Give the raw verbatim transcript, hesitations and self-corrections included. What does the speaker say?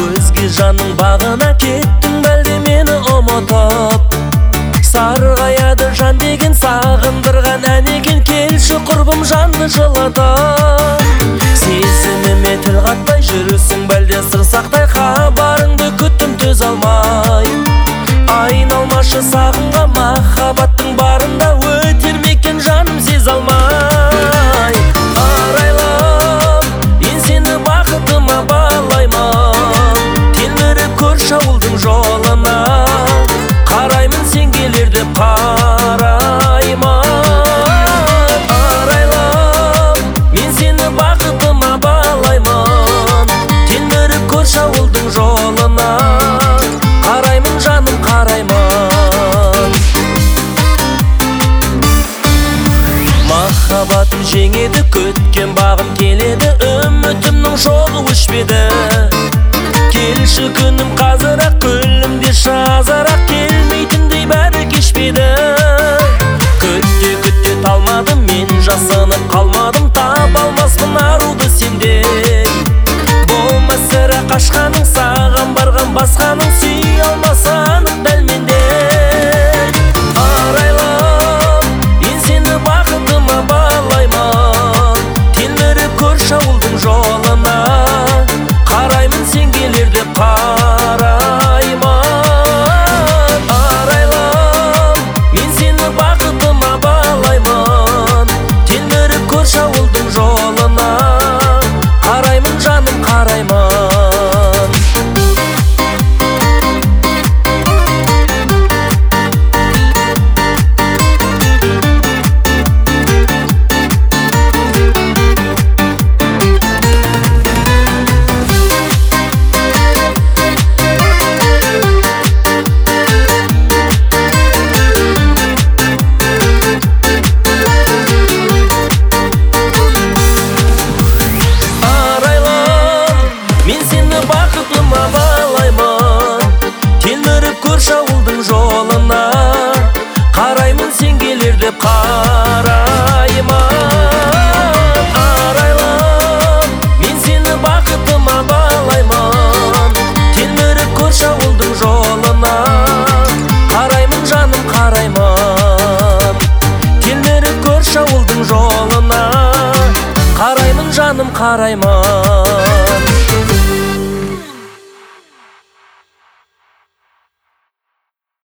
өзге жанның бағына кеттің бәлде мені ұмытып. Сарғаяды жан деген сағындырған ән екен, келші құрбым жанды жылытып. Сезіміме тіл қатпай жүрсің бәлде сыр сақтай, хабарыңды күттім төз алмай. Айналмашы сағынға махаббаттың барында, өтер мекен жаным сез алмай. Арайлым, мен сені бақытыма балаймын, телміріп көрші ауылдың жолына, қараймын сен келер деп қараймын. Арайлым, мен сені бақытыма балаймын, телміріп көрші ауылдың жолына, қараймын жаным қараймын. Махаббатым жеңеді, күткен бағым келеді, үмітімнің жолы өшпеді. Келші күнім қазір-ақ, күлімде шазар-ақ, келмейтіндей бәрі кешпеді. Күтте күтте талмадым, мен жасанып қалмадым, таба алмаспын аруды сендей. Болмас сірә қашқаның, саған барған басқаның, сүй алмасаң дәл мендей. Арайлым, мен сені бақытыма балаймын, телміріп көрші ауылдың жолына, қараймын сен келер деп қараймын. Арайлым, мен сені бақытыма балаймын, телміріп көрші ауылдың жолына, қараймын жаным қараймын. Бақытыма балаймын, телміріп көрші ауылдың жолына, қараймын сен келер деп қараймын. Арайлым, мен сені бақытыма балаймын, телміріп көрші ауылдың жолына, қараймын жаным қараймын. Телміріп көрші ауылдың жолына, қараймын жаным қараймын.